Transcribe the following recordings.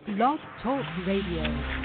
Blog Talk Radio.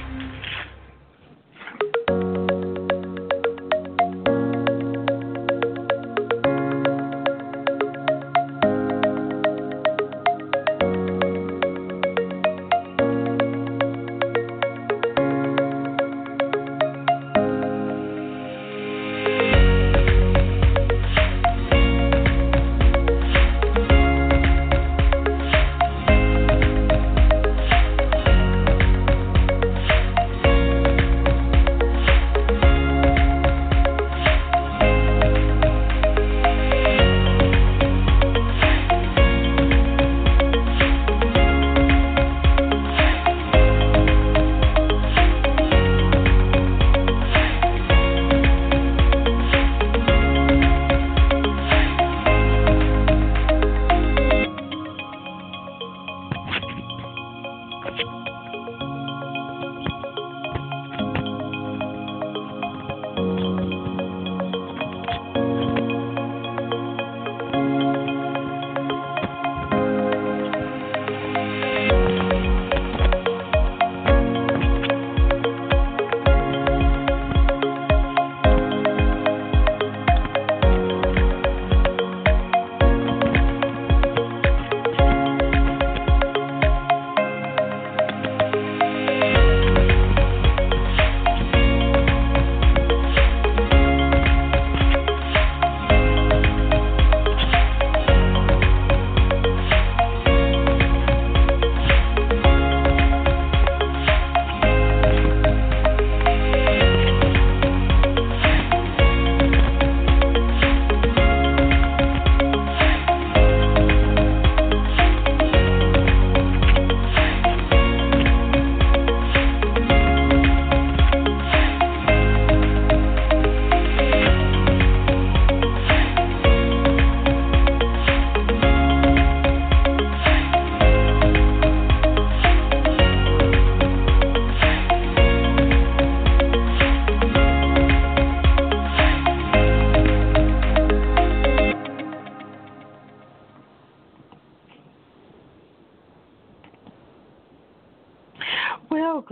Well,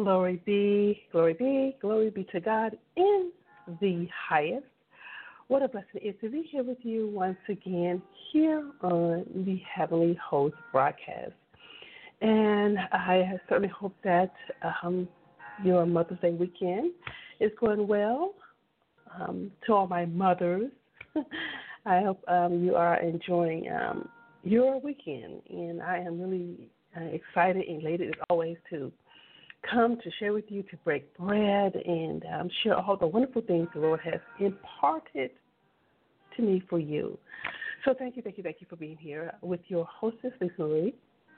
glory be to God in the highest. What a blessing it is to be here with you once again here on the Heavenly Host broadcast. And I certainly hope that your Mother's Day weekend is going well. To all my mothers, I hope you are enjoying your weekend. And I am really excited and elated as always to come to share with you, to break bread, and share all the wonderful things the Lord has imparted to me for you. So thank you for being here with your hostess, Lisa Marie,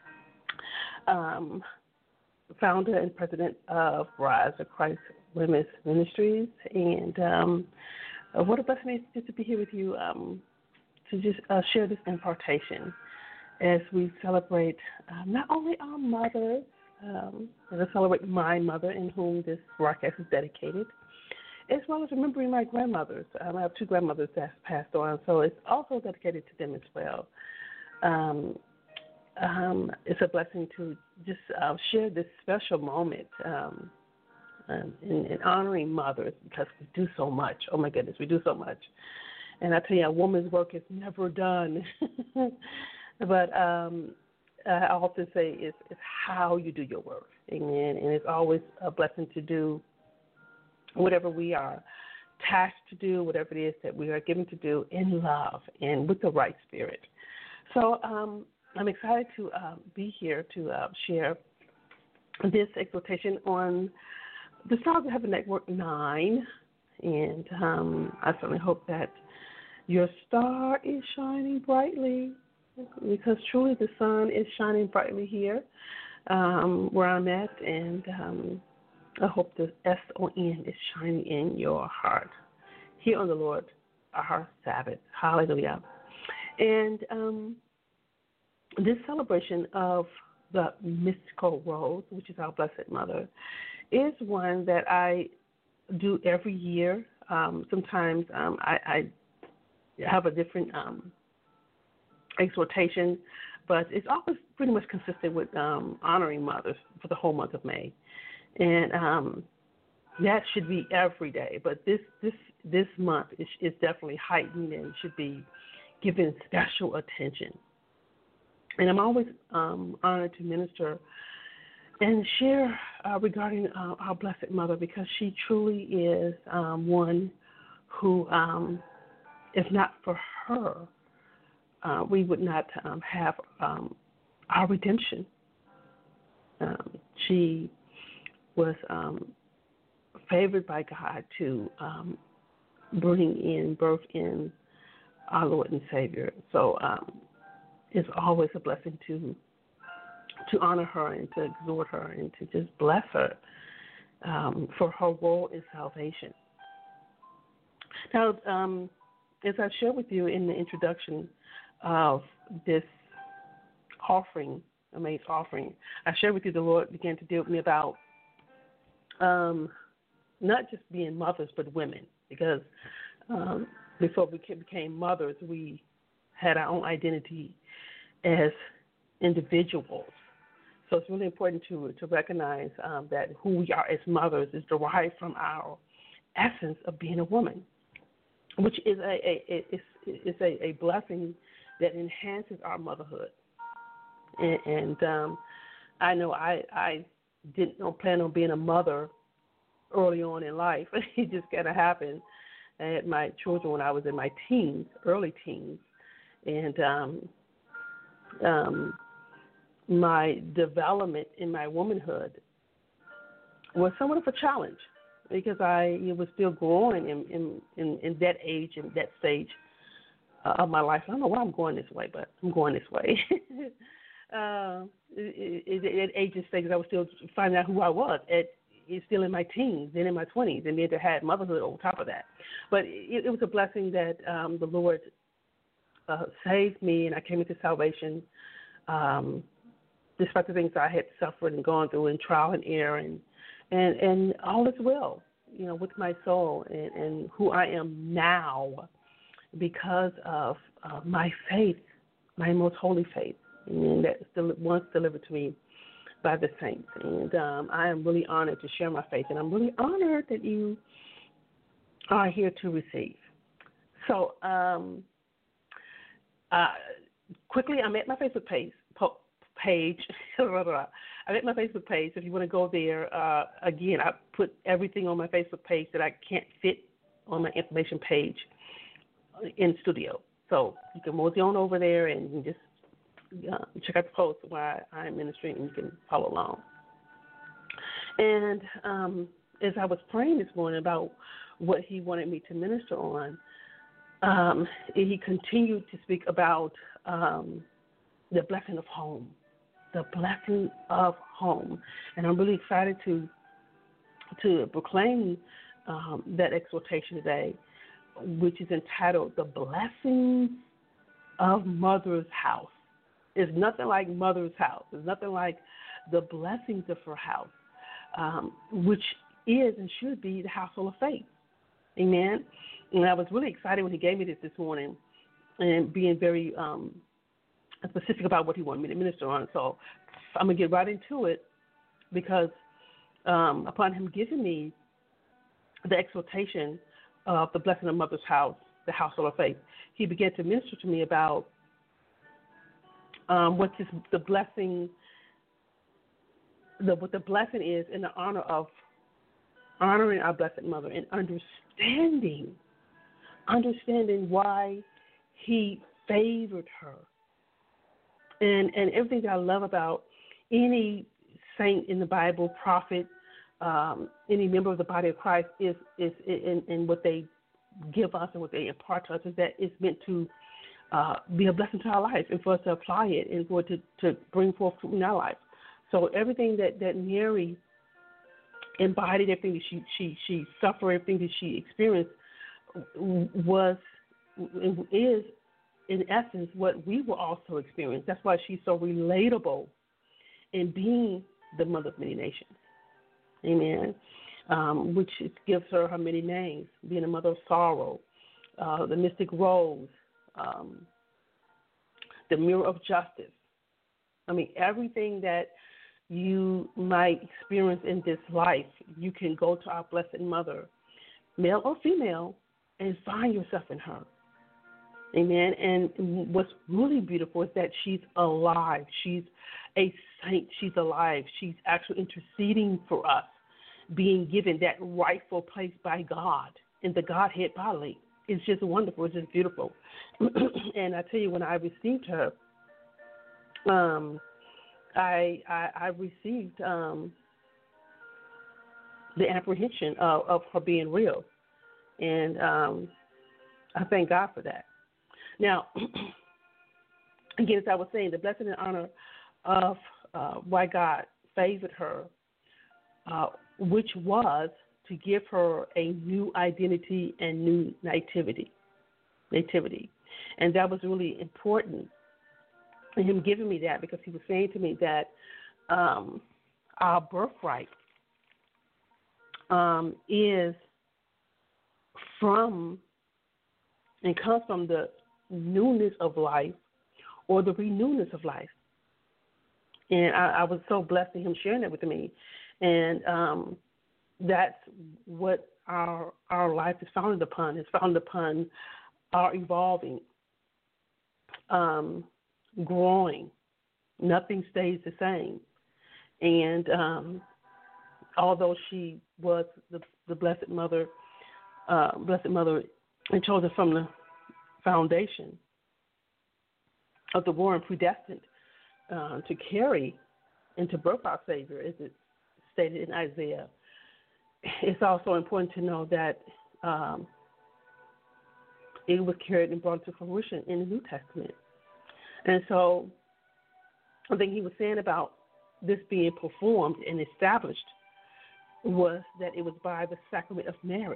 founder and president of Rise of Christ Women's Ministries. And what a blessing it is to be here with you to just share this impartation as we celebrate not only our mothers, to celebrate my mother, in whom this broadcast is dedicated, as well as remembering my grandmothers. I have two grandmothers that passed on, so it's also dedicated to them as well. It's a blessing to just share this special moment in honoring mothers, because we do so much. Oh, my goodness, we do so much. And I tell you, a woman's work is never done. But I often say it's how you do your work, amen. And it's always a blessing to do whatever we are tasked to do, whatever it is that we are given to do in love and with the right spirit. So I'm excited to be here to share this exhortation on the Stars of Heaven Network 9. And I certainly hope that your star is shining brightly, because truly the sun is shining brightly here where I'm at, and I hope the SON is shining in your heart here on the Lord, our Sabbath. Hallelujah. And this celebration of the mystical rose, which is our Blessed Mother, is one that I do every year. Sometimes I have a different exhortation but it's always pretty much consistent with honoring mothers for the whole month of May, and that should be every day. But this month is definitely heightened and should be given special attention. And I'm always honored to minister and share regarding our Blessed Mother, because she truly is one who, if not for her, we would not have our redemption. She was favored by God to birth in our Lord and Savior. So it's always a blessing to honor her and to exhort her and to just bless her for her role in salvation. Now, as I shared with you in the introduction of this offering, May's offering, I shared with you the Lord began to deal with me about not just being mothers, but women, because before we became mothers, we had our own identity as individuals. So it's really important to recognize that who we are as mothers is derived from our essence of being a woman, which is a blessing that enhances our motherhood. And I know I didn't plan on being a mother early on in life. It just kind of happened. I had my children when I was in my teens, early teens, and my development in my womanhood was somewhat of a challenge, because I was still growing in that age and that stage of my life. I don't know why I'm going this way, but I'm going this way. At age and stage, I was still finding out who I was. It's still in my teens, then in my 20s, and then to have motherhood on top of that. But it was a blessing that the Lord saved me, and I came into salvation despite the things I had suffered and gone through, and trial and error, and all is well, with my soul and who I am now because of my faith, my most holy faith, and that once delivered to me by the saints. And I am really honored to share my faith, and I'm really honored that you are here to receive. So quickly, I'm at my Facebook page. I'm at my Facebook page. If you want to go there, again, I put everything on my Facebook page that I can't fit on my information page in studio. So you can mosey on over there and you just check out the post while I'm ministering, and you can follow along. And as I was praying this morning about what he wanted me to minister on, he continued to speak about the blessing of home. The blessing of home. And I'm really excited to proclaim that exhortation today, which is entitled The Blessings of Mother's House. It's nothing like Mother's house. It's nothing like the blessings of her house, which is and should be the household of faith. Amen? And I was really excited when he gave me this morning, and being very specific about what he wanted me to minister on. So I'm going to get right into it, because upon him giving me the exhortation of the blessing of mother's house, the household of faith, he began to minister to me about what the blessing, what the blessing is in the honor of honoring our Blessed Mother and understanding why he favored her. And everything that I love about any saint in the Bible, prophet, any member of the body of Christ is in what they give us and what they impart to us, is that it's meant to be a blessing to our life, and for us to apply it and for it to bring forth fruit in our life. So everything that Mary embodied, everything that she suffered, everything that she experienced was and is, in essence, what we will also experience. That's why she's so relatable in being the mother of many nations. Amen. Which gives her many names, being a mother of sorrow, the mystic rose, the mirror of justice, I mean, everything that you might experience in this life, you can go to our Blessed Mother, male or female, and find yourself in her. Amen. And what's really beautiful is that she's alive. She's a saint. She's alive. She's actually interceding for us, being given that rightful place by God in the Godhead bodily. It's just wonderful. It's just beautiful. And I tell you, when I received her, I received the apprehension of her being real. And I thank God for that. Now, again, as I was saying, the blessing and honor of why God favored her, which was to give her a new identity and new nativity. And that was really important, and him giving me that, because he was saying to me that our birthright is from and comes from the newness of life or the renewness of life. And I was so blessed in him sharing that with me. And that's what our life is founded upon. It's founded upon our evolving, growing. Nothing stays the same. And although she was the Blessed Mother, and chosen from the foundation of the world and predestined to carry and to birth our Savior, as it stated in Isaiah, it's also important to know that it was carried and brought to fruition in the New Testament. And so I think he was saying about this being performed and established was that it was by the sacrament of marriage.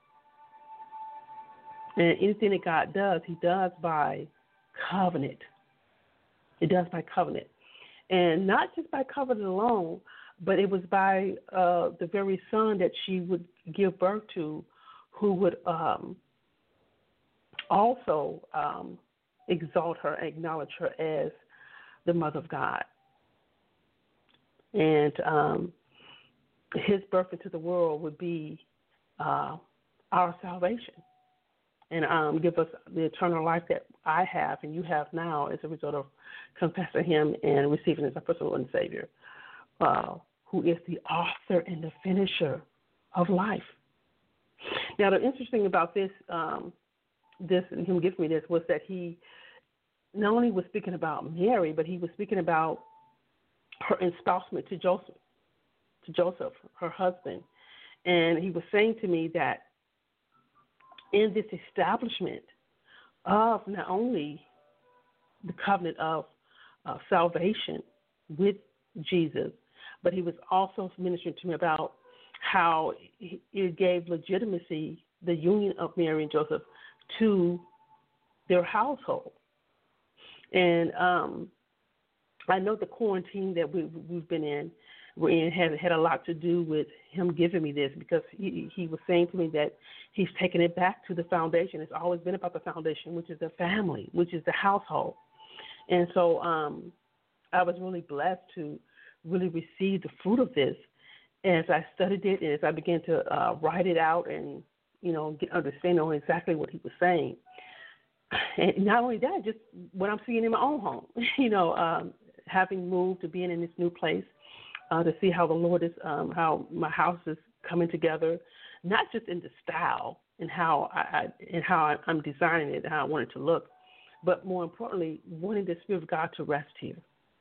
And anything that God does, he does by covenant. He does by covenant. And not just by covenant alone, but it was by the very son that she would give birth to, who would also exalt her and acknowledge her as the Mother of God. And his birth into the world would be our salvation, and give us the eternal life that I have and you have now as a result of confessing him and receiving him as our personal Lord and Savior, who is the author and the finisher of life. Now, the interesting about this, him giving me this, was that he not only was speaking about Mary, but he was speaking about her espousement to Joseph, her husband. And he was saying to me that in this establishment of not only the covenant of salvation with Jesus, but he was also ministering to me about how it gave legitimacy, the union of Mary and Joseph, to their household. And I know the quarantine that we've been in, had a lot to do with him giving me this, because he was saying to me that he's taken it back to the foundation. It's always been about the foundation, which is the family, which is the household. And so I was really blessed to really receive the fruit of this as I studied it and as I began to write it out and, get understanding on exactly what he was saying. And not only that, just what I'm seeing in my own home, having moved to being in this new place, to see how the Lord is, how my house is coming together, not just in the style and how I'm designing it and how I want it to look, but more importantly, wanting the Spirit of God to rest here.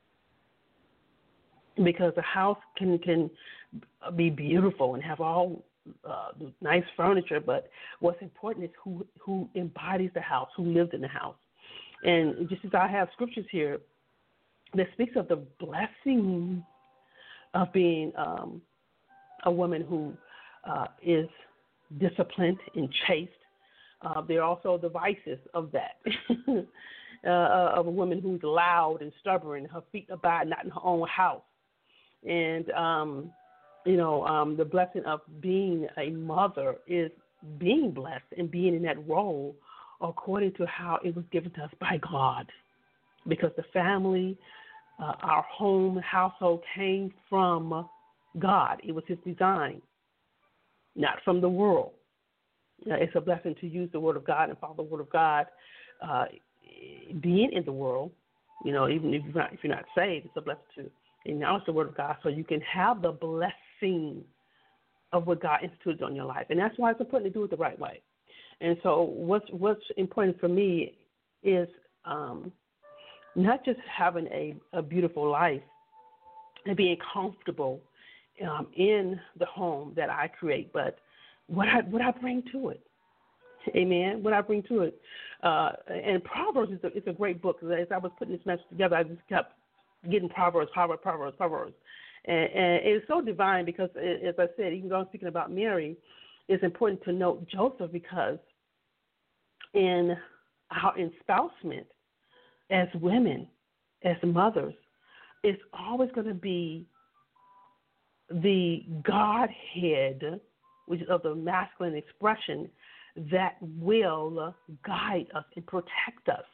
Because a house can be beautiful and have all the nice furniture, but what's important is who embodies the house, who lives in the house. And just as I have scriptures here that speaks of the blessing of being a woman who is disciplined and chaste. There are also the vices of that, of a woman who's loud and stubborn. Her feet abide not in her own house. And, the blessing of being a mother is being blessed and being in that role according to how it was given to us by God. Because the family our home, household came from God. It was His design, not from the world. It's a blessing to use the Word of God and follow the Word of God, being in the world. Even if you're not saved, it's a blessing to acknowledge the Word of God so you can have the blessing of what God instituted on your life. And that's why it's important to do it the right way. And so what's important for me is not just having a beautiful life and being comfortable in the home that I create, but what I bring to it. Amen. What I bring to it. And Proverbs is a great book. As I was putting this message together, I just kept getting Proverbs. And it's so divine because, as I said, even though I'm speaking about Mary, it's important to note Joseph because in our espousement as women, as mothers, it's always going to be the Godhead, which is of the masculine expression, that will guide us and protect us.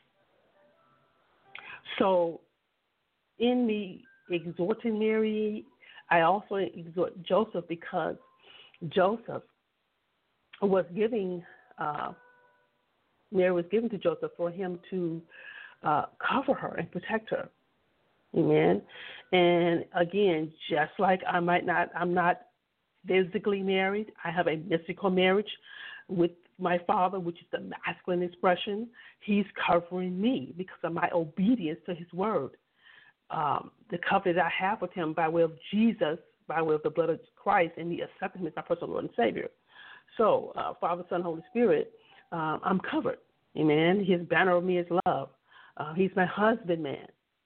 So in me exhorting Mary, I also exhort Joseph because Joseph was giving, Mary was given to Joseph for him to cover her and protect her. Amen. And again, just like I'm not physically married, I have a mystical marriage with my father, which is the masculine expression. He's covering me because of my obedience to his word. The covenant I have with him by way of Jesus, by way of the blood of Christ, and the acceptance as my personal Lord and Savior. So, Father, Son, Holy Spirit, I'm covered. Amen. His banner of me is love. He's my husbandman.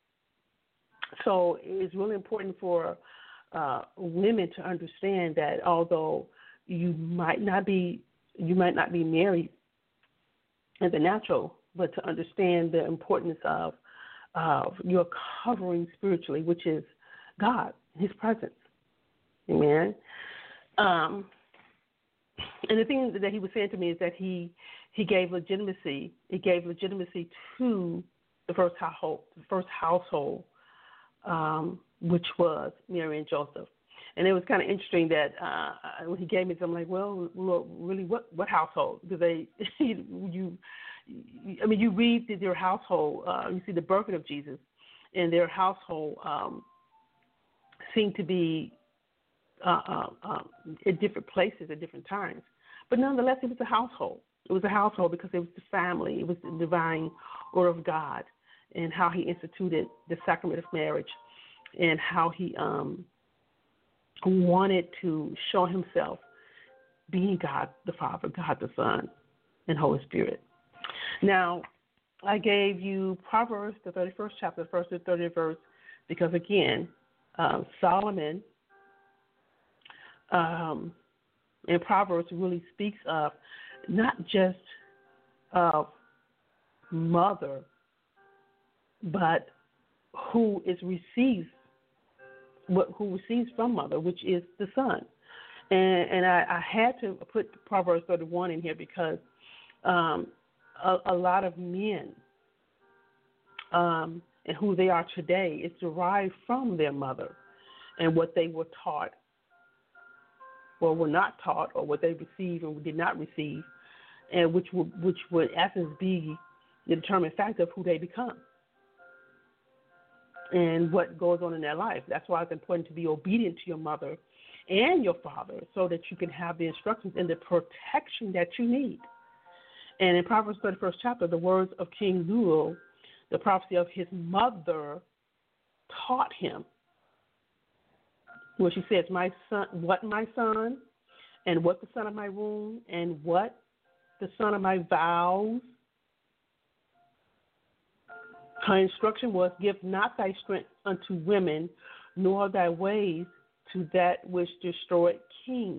So it's really important for women to understand that although you might not be married in the natural, but to understand the importance of your covering spiritually, which is God, His presence. Amen. And the thing that he was saying to me is that he gave legitimacy. He gave legitimacy to the first household, which was Mary and Joseph. And it was kind of interesting that when he gave me this, I'm like, well, really, what household? Because you read their household, you see the birth of Jesus, and their household seemed to be at different places at different times. But nonetheless, it was a household. It was a household because it was the family. It was the divine order of God and how He instituted the sacrament of marriage and how He wanted to show Himself being God the Father, God the Son, and Holy Spirit. Now, I gave you Proverbs, the 31st chapter, the first to the 30th verse, because again, Solomon in Proverbs really speaks of not just of mother, but who receives from mother, which is the son. And I had to put Proverbs 31 in here because a lot of men and who they are today is derived from their mother and what they were taught or were not taught, or what they received and did not receive, and which would in essence be the determining factor of who they become and what goes on in their life. That's why it's important to be obedient to your mother and your father so that you can have the instructions and the protection that you need. And in Proverbs 31st chapter, the words of King Lemuel, the prophecy of his mother taught him, where she says, my son, and what the son of my womb, and what the son of my vows. Her instruction was, give not thy strength unto women, nor thy ways to that which destroyed kings.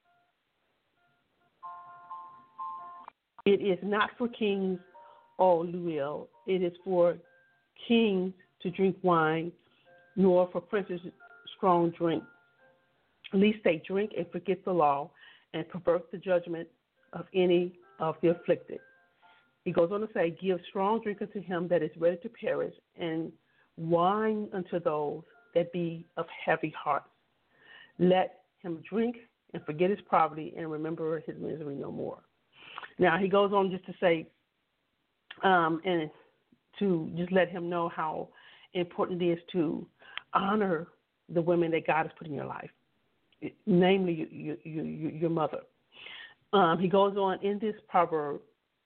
It is not for kings, O Lemuel, it is for kings to drink wine, nor for princes strong drink, lest they drink and forget the law and pervert the judgment of any of the afflicted. He goes on to say, give strong drink unto him that is ready to perish, and wine unto those that be of heavy hearts. Let him drink and forget his poverty and remember his misery no more. Now, he goes on just to say, and to just let him know how important it is to honor the women that God has put in your life, namely your mother. He goes on in this proverb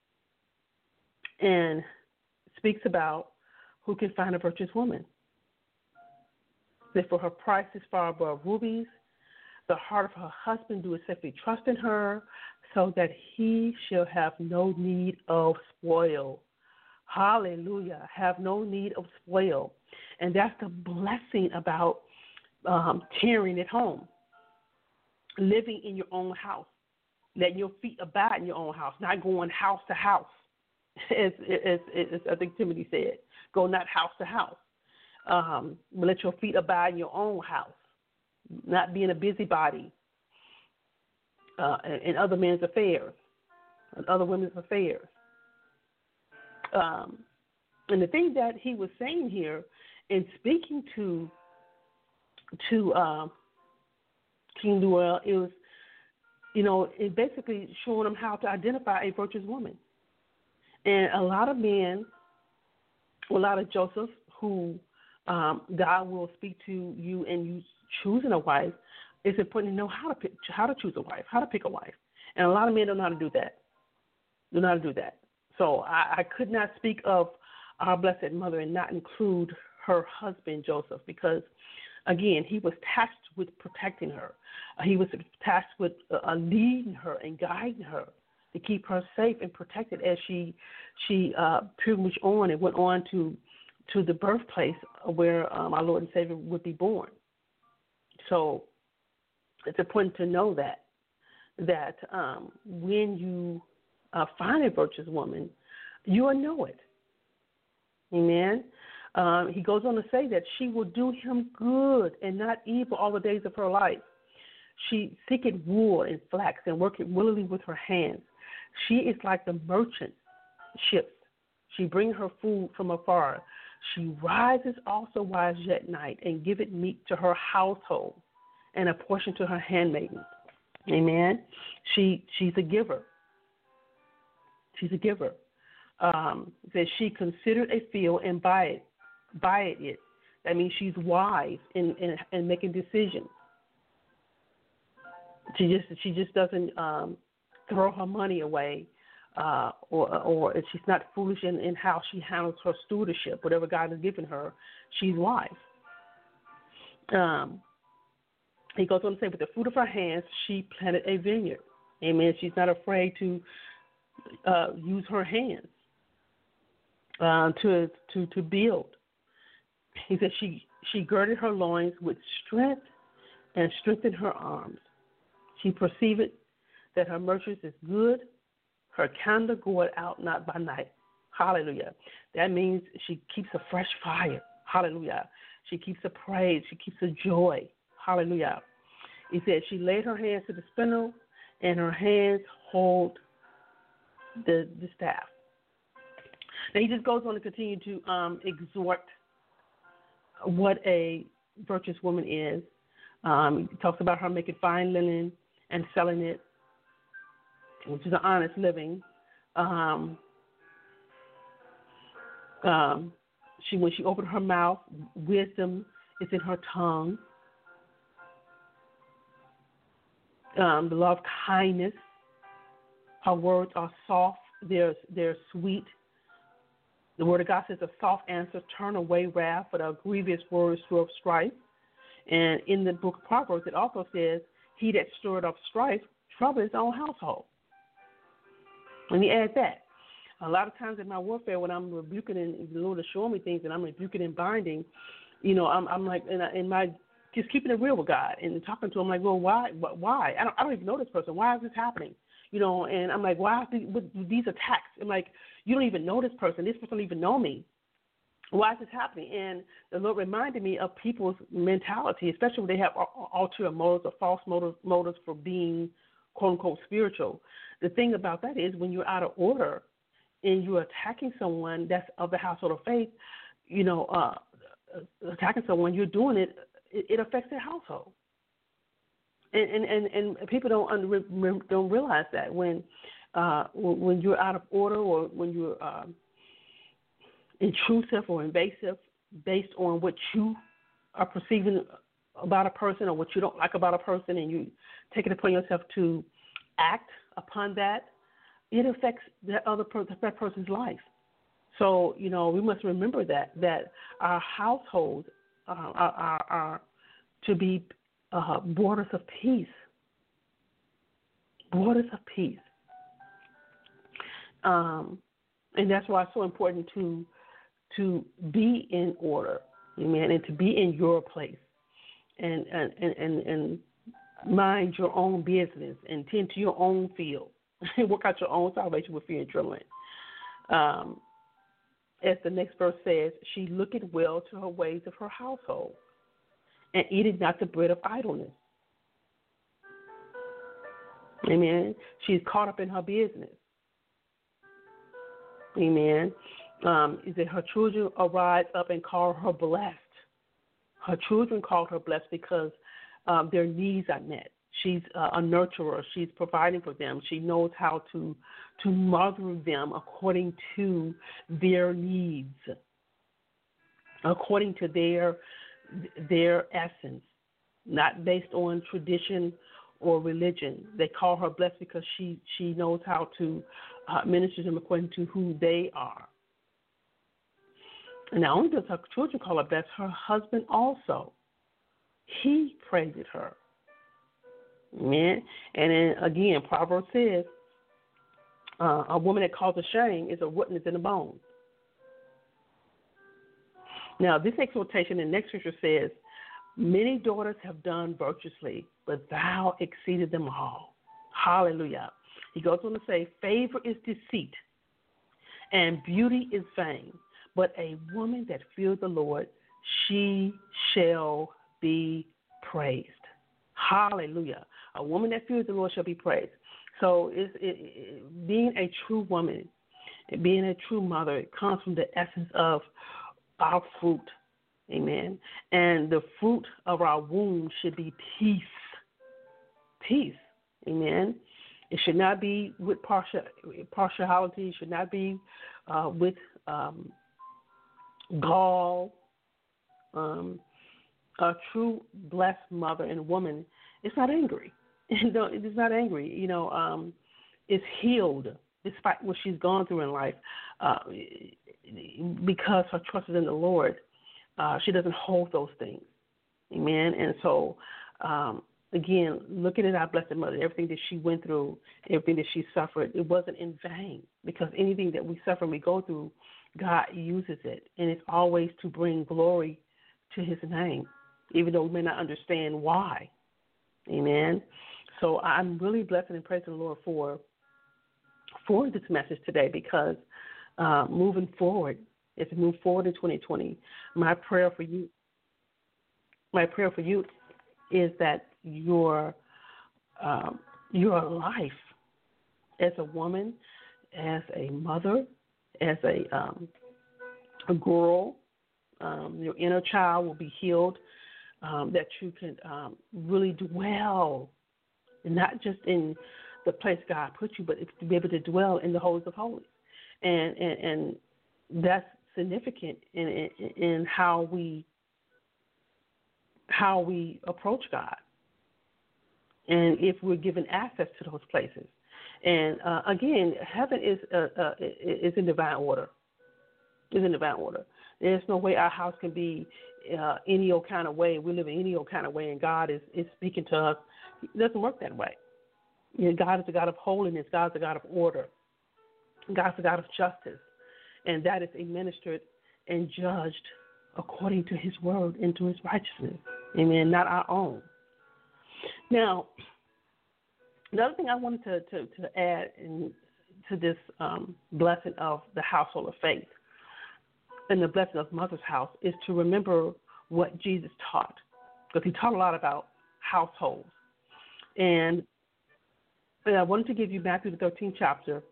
and speaks about who can find a virtuous woman. That for her price is far above rubies. The heart of her husband doeth safely trust in her, so that he shall have no need of spoil. Hallelujah. Have no need of spoil. And that's the blessing about tearing at home, living in your own house, letting your feet abide in your own house, not going house to house, as I think Timothy said. Go not house to house. But let your feet abide in your own house, not being a busybody in other men's affairs, and other women's affairs. And the thing that he was saying here in speaking to King Lemuel is, it basically showing him how to identify a virtuous woman. And a lot of men, a lot of Josephs who God will speak to you and you choosing a wife, it's important to know how to choose a wife, how to pick a wife. And a lot of men don't know how to do that. So I could not speak of our Blessed Mother and not include her husband, Joseph, because, again, he was tasked with protecting her. He was tasked with leading her and guiding her to keep her safe and protected as she pilgrimaged on and went on to the birthplace where our Lord and Savior would be born. So it's important to know that when you find a virtuous woman, you will know it. Amen. He goes on to say that she will do him good and not evil all the days of her life. She seeketh wool and flax and worketh willingly with her hands. She is like the merchant ships. She bringeth her food from afar. She rises also wise at night and giveth meat to her household and a portion to her handmaidens. Amen. She's a giver. She's a giver. That she considered a field and buy it. That means she's wise in making decisions. She just doesn't throw her money away, or she's not foolish in how she handles her stewardship. Whatever God has given her, she's wise. He goes on to say, with the fruit of her hands, she planted a vineyard. Amen. She's not afraid to use her hands to build. He said she girded her loins with strength and strengthened her arms. She perceived that her merchant is good. Her candle goeth out not by night. Hallelujah. That means she keeps a fresh fire. Hallelujah. She keeps a praise. She keeps a joy. Hallelujah. He said she laid her hands to the spindle and her hands hold the staff. Now he just goes on to continue to exhort what a virtuous woman is. He talks about her making fine linen and selling it, which is an honest living. When she opened her mouth, wisdom is in her tongue. The love, kindness. Her words are soft. They're sweet. The word of God says, a soft answer turn away wrath, but a grievous word is full of strife. And in the book of Proverbs, it also says, he that stirred up strife trouble his own household. Let me add that. A lot of times in my warfare, when I'm rebuking and the Lord is showing me things and I'm rebuking and binding, I'm like, in my just keeping it real with God and talking to him, like, well, why? I don't even know this person. Why is this happening? And I'm like, why these attacks? I'm like, you don't even know this person. This person don't even know me. Why is this happening? And the Lord reminded me of people's mentality, especially when they have ulterior motives or false motives for being, quote unquote, spiritual. The thing about that is when you're out of order and you're attacking someone that's of the household of faith, attacking someone, you're doing it. It affects their household, and people don't realize that when you're out of order or when you're intrusive or invasive based on what you are perceiving about a person or what you don't like about a person, and you take it upon yourself to act upon that, it affects that person's life. So, we must remember that our households are to be borders of peace. Borders of peace. And that's why it's so important to be in order, amen, and to be in your place and mind your own business and tend to your own field. Work out your own salvation with fear and trembling. As the next verse says, she looketh well to her ways of her household, and eateth not the bread of idleness. Amen. She's caught up in her business. Amen. Is that her children arise up and call her blessed. Her children call her blessed because their needs are met. She's a nurturer. She's providing for them. She knows how to mother them according to their needs, according to their essence, not based on tradition or religion. They call her blessed because she knows how to minister to them according to who they are. And not only does her children call her blessed, her husband also. He praised her. Amen. And then again, Proverbs says, a woman that causes shame is a rootness in the bones. Now, this exhortation in the next scripture says, many daughters have done virtuously, but thou exceeded them all. Hallelujah. He goes on to say, favor is deceit, and beauty is vain, but a woman that fears the Lord, she shall be praised. Hallelujah. A woman that fears the Lord shall be praised. So being a true woman, being a true mother, it comes from the essence of our fruit. Amen. And the fruit of our womb should be peace. Peace. Amen. It should not be with partiality. It should not be with gall. A true blessed mother and woman is not angry. It is not angry. It's healed despite what she's gone through in life because her trust is in the Lord. She doesn't hold those things. Amen. And so, again, looking at our Blessed Mother, everything that she went through, everything that she suffered, it wasn't in vain, because anything that we suffer and we go through, God uses it, and it's always to bring glory to his name, even though we may not understand why. Amen. So I'm really blessing and praising the Lord for this message today, because moving forward, as we move forward in 2020, my prayer for you is that your life as a woman, as a mother, as a girl, your inner child will be healed, that you can really dwell, not just in the place God put you, but to be able to dwell in the holies of holies. And that's significant in how we approach God, and if we're given access to those places. And again, heaven is in divine order. Is in divine order. There's no way our house can be any old kind of way. We live in any old kind of way, and God is speaking to us. It doesn't work that way. God is a God of holiness. God is a God of order. God is a God of justice, and that is administered and judged according to his word and to his righteousness. Amen, not our own. Now, the other thing I wanted to add to this blessing of the household of faith and the blessing of Mother's house is to remember what Jesus taught, because he taught a lot about households. And I wanted to give you Matthew the 13th chapter,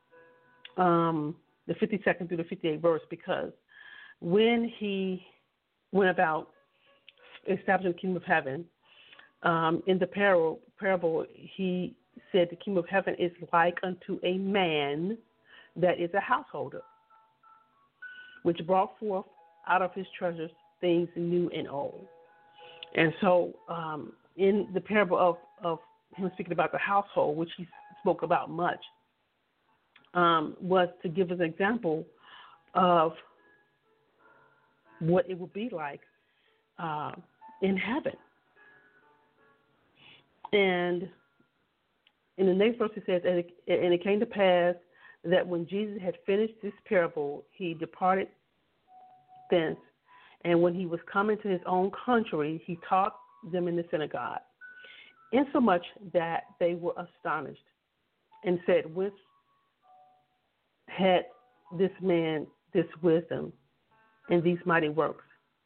the 52nd through the 58th verse, because when he went about establishing the kingdom of heaven. In the parable, he said the kingdom of heaven is like unto a man that is a householder, which brought forth out of his treasures things new and old. And so in the parable of him speaking about the household, which he spoke about much, was to give us an example of what it would be like in heaven. And in the next verse it says, and it came to pass that when Jesus had finished this parable, he departed thence, and when he was coming to his own country, he taught them in the synagogue, insomuch that they were astonished, and said, whence had this man this wisdom and these mighty works?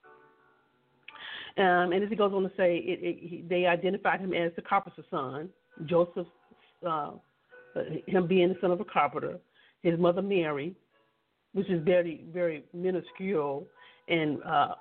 And as he goes on to say, they identified him as the carpenter's son, Joseph, him being the son of a carpenter, his mother Mary, which is very, very minuscule and,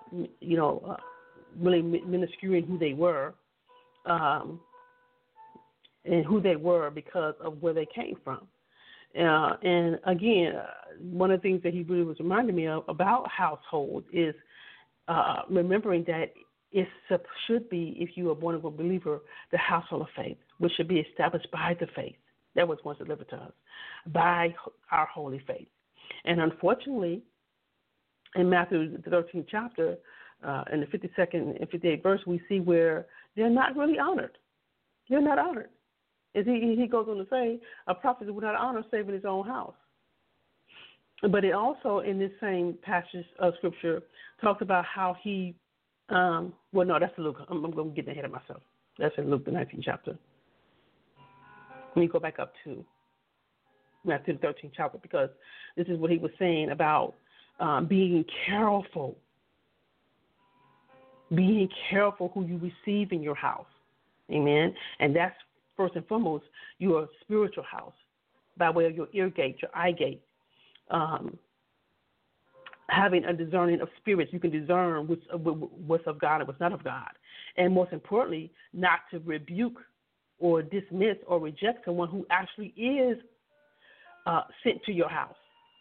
really minuscule in who they were, and who they were because of where they came from. And again, one of the things that he really was reminding me of about household is remembering that it should be, if you are born again believer, the household of faith, which should be established by the faith that was once delivered to us, by our holy faith. And unfortunately, in Matthew, the 13th chapter, in the 52nd and 58th verse, we see where they're not really honored. They're not honored. As he goes on to say, a prophet would not honor save in his own house. But it also, in this same passage of Scripture, talks about how he, that's Luke. I'm going to get ahead of myself. That's in Luke, the 19th chapter. Let me go back up to Matthew, the 13th chapter, because this is what he was saying about being careful. Being careful who you receive in your house. Amen. And that's first and foremost your spiritual house by way of your ear gate, your eye gate. Having a discerning of spirits, you can discern what's of God and what's not of God. And most importantly, not to rebuke or dismiss or reject someone who actually is sent to your house.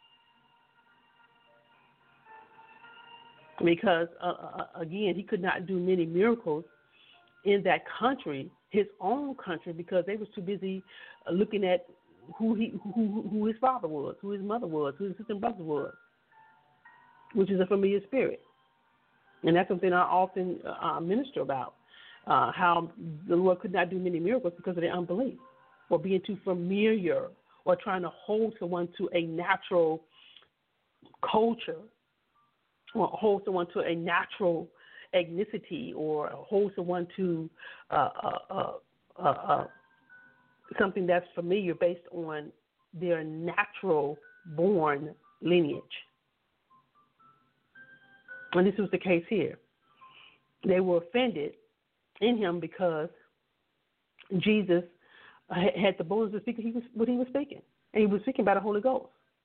Because, again, he could not do many miracles in that country, his own country, because they was too busy looking at who his father was, who his mother was, who his sister and brother was, which is a familiar spirit. And that's something I often minister about, how the Lord could not do many miracles because of their unbelief or being too familiar or trying to hold someone to a natural culture or hold someone to a natural ethnicity or hold someone to something that's familiar based on their natural born lineage. And this was the case here. They were offended in him because Jesus had the boldness to speak what he was speaking. And he was speaking by the Holy Ghost.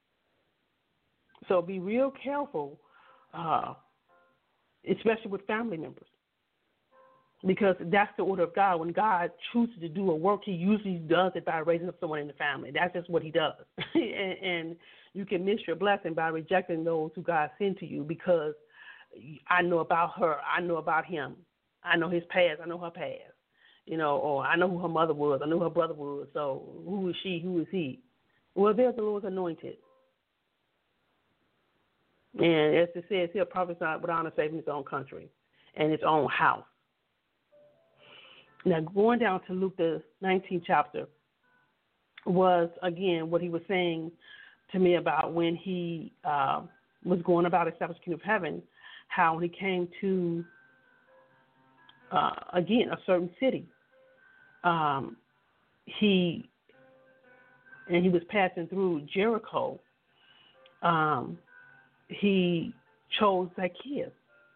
So be real careful, especially with family members, because that's the order of God. When God chooses to do a work, he usually does it by raising up someone in the family. That's just what he does. and you can miss your blessing by rejecting those who God sent to you because I know about her, I know about him, I know his past, I know her past, or I know who her mother was, I know who her brother was, so who is she, who is he? Well, they're the Lord's anointed. And as it says here, prophets would honor saving his own country and his own house. Now, going down to Luke, the 19th chapter, was, again, what he was saying to me about when he was going about establishing the kingdom of heaven, how when he came to, again, a certain city, he was passing through Jericho, he chose Zacchaeus'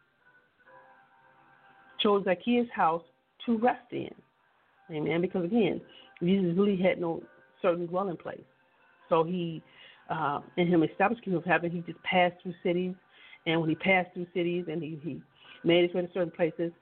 house to rest in. Amen. Because, again, Jesus really had no certain dwelling place. So he, in him establishing the kingdom of heaven, he just passed through cities. And when he passed through cities and he made his way to certain places.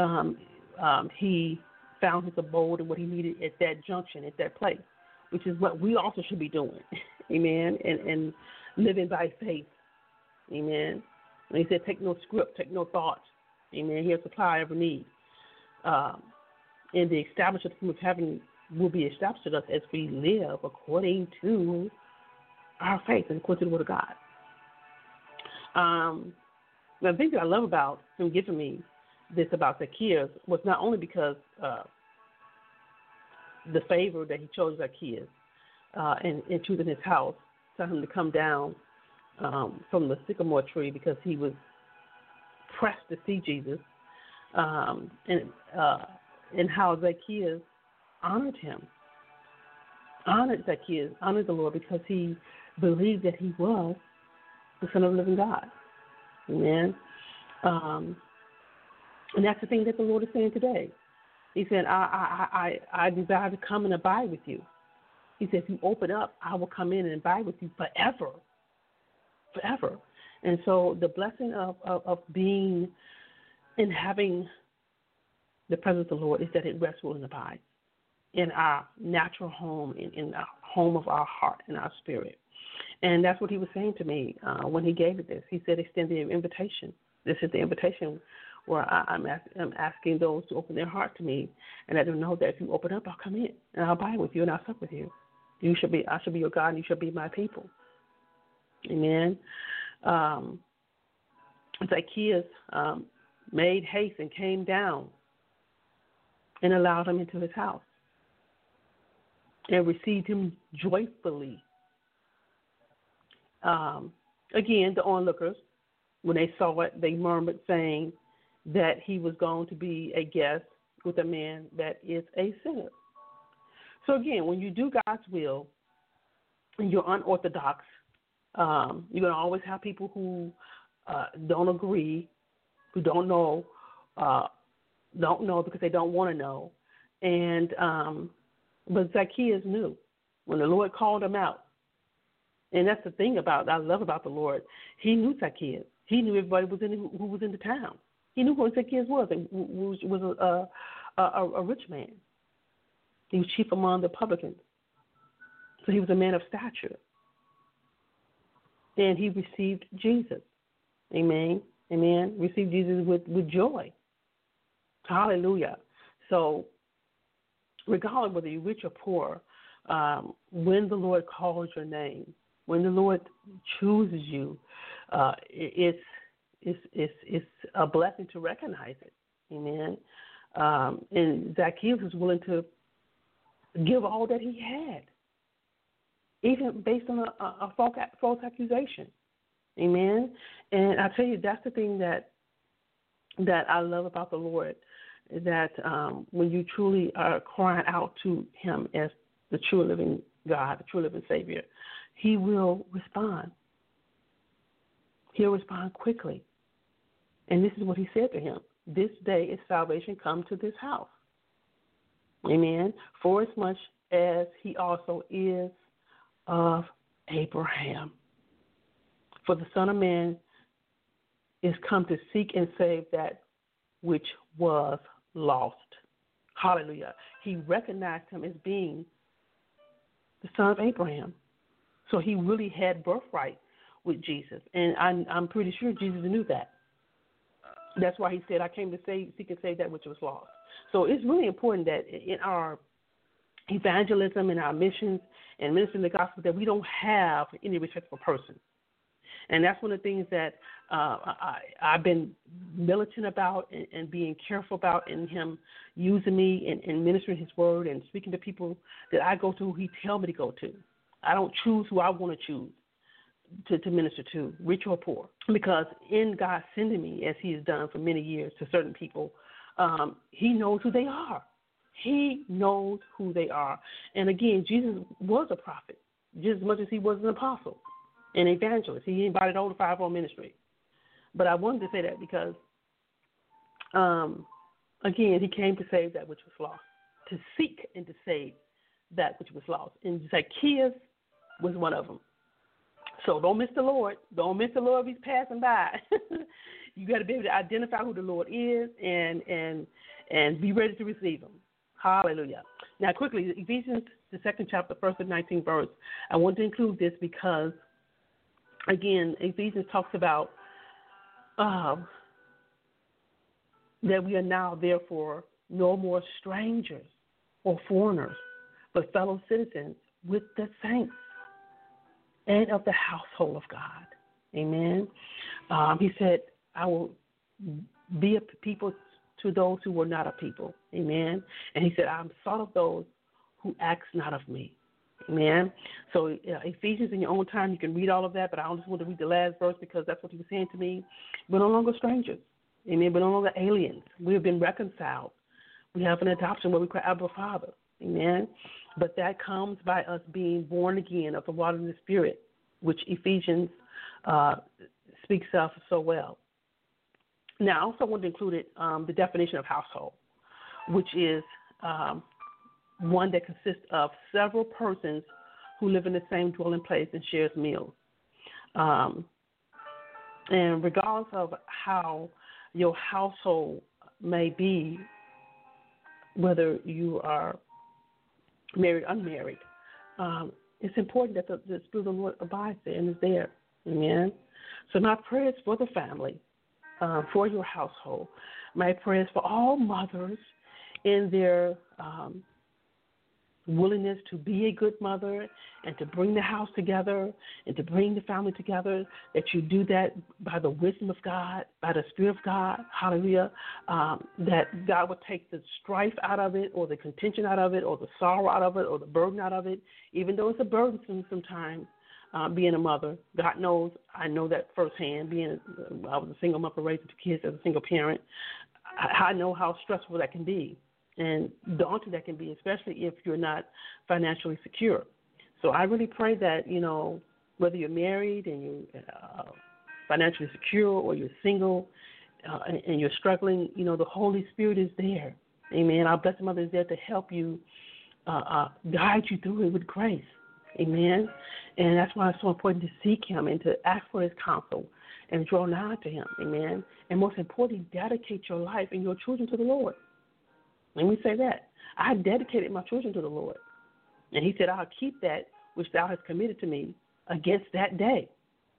He found his abode and what he needed at that junction, at that place, which is what we also should be doing. Amen. And living by faith. Amen. And he said, take no script, take no thought. Amen. He'll supply every need. And the establishment of heaven will be established to us as we live according to our faith and according to the Word of God. The thing that I love about him giving me this about Zacchaeus was not only because the favor that he chose Zacchaeus and choosing his house, telling him to come down from the sycamore tree because he was pressed to see Jesus, and how Zacchaeus honored him, honored Zacchaeus, honored the Lord because he believed that he was the Son of the living God. Amen. And that's the thing that the Lord is saying today. He said, I desire to come and abide with you. He said, if you open up, I will come in and abide with you forever. Forever. And so the blessing of being and having the presence of the Lord is that it rests, will, and abides in our natural home, in the home of our heart and our spirit. And that's what he was saying to me when he gave me this. He said, extend the invitation. This is the invitation where I'm asking those to open their heart to me and let them know that if you open up, I'll come in and I'll abide with you and I'll sup with you. I should be your God and you should be my people. Amen. Zacchaeus made haste and came down and allowed him into his house and received him joyfully. Again, the onlookers, when they saw it, they murmured, saying that he was going to be a guest with a man that is a sinner. So again, when you do God's will and you're unorthodox, you're going to always have people who don't agree, who don't know because they don't want to know. And but Zacchaeus knew when the Lord called him out. And that's the thing I love about the Lord. He knew Zacchaeus. He knew everybody who was in the town. He knew who Zacchaeus was, and was a rich man. He was chief among the publicans. So he was a man of stature. And he received Jesus. Amen. Amen. Received Jesus with joy. Hallelujah. So regardless whether you're rich or poor, when the Lord calls your name, when the Lord chooses you, it's a blessing to recognize it. Amen. And Zacchaeus was willing to give all that he had, even based on a false accusation. Amen. And I tell you, that's the thing that I love about the Lord, that when you truly are crying out to him as the true living God, the true living Savior, he will respond. He'll respond quickly. And this is what he said to him. This day is salvation come to this house. Amen. For as much as he also is of Abraham. For the Son of Man is come to seek and save that which was lost. Hallelujah. He recognized him as being the son of Abraham. So he really had birthright with Jesus. And I'm pretty sure Jesus knew that. That's why he said, I came to seek and save that which was lost. So it's really important that in our evangelism and our missions and ministering the gospel that we don't have any respect for person. And that's one of the things that I've been militant about and being careful about in him using me and ministering his word and speaking to people that I go to who he tell me to go to. I don't choose who I want to choose to minister to, rich or poor, because in God sending me, as he has done for many years to certain people, he knows who they are. He knows who they are. And again, Jesus was a prophet just as much as he was an apostle. An evangelist. He embodied all the fivefold ministry. But I wanted to say that because, again, he came to save that which was lost, to seek and to save that which was lost. And Zacchaeus was one of them. So don't miss the Lord. Don't miss the Lord if he's passing by. You got to be able to identify who the Lord is and be ready to receive him. Hallelujah. Now, quickly, Ephesians, the second chapter, first and 19th verse. I want to include this because, again, Ephesians talks about that we are now, therefore, no more strangers or foreigners, but fellow citizens with the saints and of the household of God. Amen. He said, I will be a people to those who were not a people. Amen. And he said, I'm sought of those who ask not of me. Amen. So Ephesians, in your own time, you can read all of that, but I just want to read the last verse because that's what he was saying to me. We're no longer strangers. Amen. We're no longer aliens. We have been reconciled. We have an adoption where we cry, Abba, Father. Amen. But that comes by us being born again of the water and the Spirit, which Ephesians speaks of so well. Now, I also want to include the definition of household, which is one that consists of several persons who live in the same dwelling place and shares meals. And regardless of how your household may be, whether you are married or unmarried, it's important that the Spirit of the Lord abides there and is there. Amen. So my prayers for the family, for your household. My prayers for all mothers in their willingness to be a good mother and to bring the house together and to bring the family together, that you do that by the wisdom of God, by the Spirit of God, hallelujah, that God would take the strife out of it or the contention out of it or the sorrow out of it or the burden out of it, even though it's a burdensome sometimes. Being a mother, God knows, I know that firsthand. I was a single mother raising two kids as a single parent. I know how stressful that can be and daunting that can be, especially if you're not financially secure. So I really pray that, whether you're married and you're financially secure or you're single and you're struggling, the Holy Spirit is there. Amen. Our Blessed Mother is there to help you, guide you through it with grace. Amen. And that's why it's so important to seek him and to ask for his counsel and draw nigh to him. Amen. And most importantly, dedicate your life and your children to the Lord. Let me say that. I dedicated my children to the Lord. And he said, I'll keep that which thou hast committed to me against that day.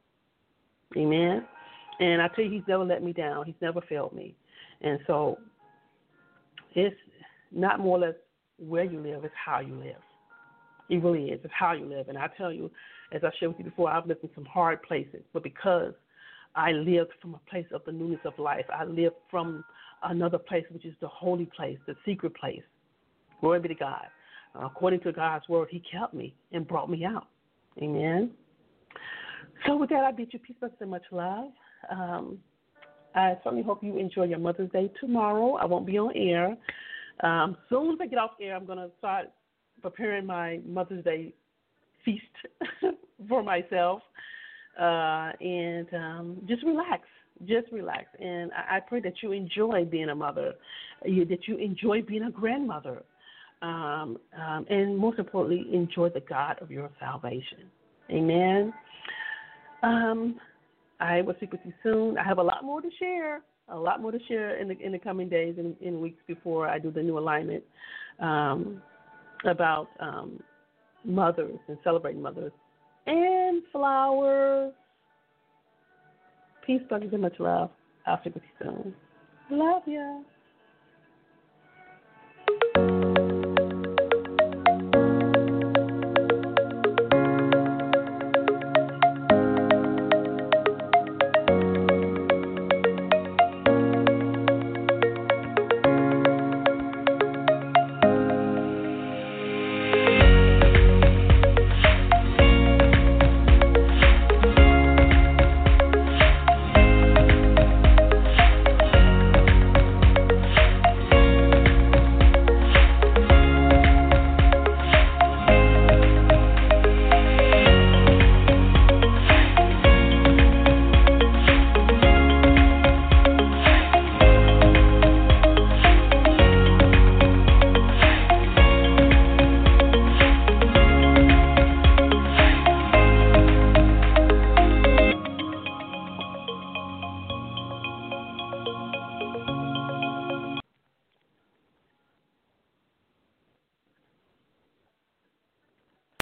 Amen. And I tell you, he's never let me down. He's never failed me. And so it's not more or less where you live, it's how you live. It really is. It's how you live. And I tell you, as I shared with you before, I've lived in some hard places. But because I lived from a place of the newness of life, I lived from another place, which is the holy place, the secret place. Glory be to God. According to God's word, he kept me and brought me out. Amen. So with that, I bid you peace, and much love. I certainly hope you enjoy your Mother's Day tomorrow. I won't be on air. Soon as I get off air, I'm going to start preparing my Mother's Day feast for myself, and just relax. Just relax. And I pray that you enjoy being a mother, that you enjoy being a grandmother, and most importantly, enjoy the God of your salvation. Amen. I will speak with you soon. I have a lot more to share. In the coming days and in weeks before I do the new alignment. About mothers and celebrating mothers and flowers. Peace, blessings, and much love. I'll speak with you soon. Love ya.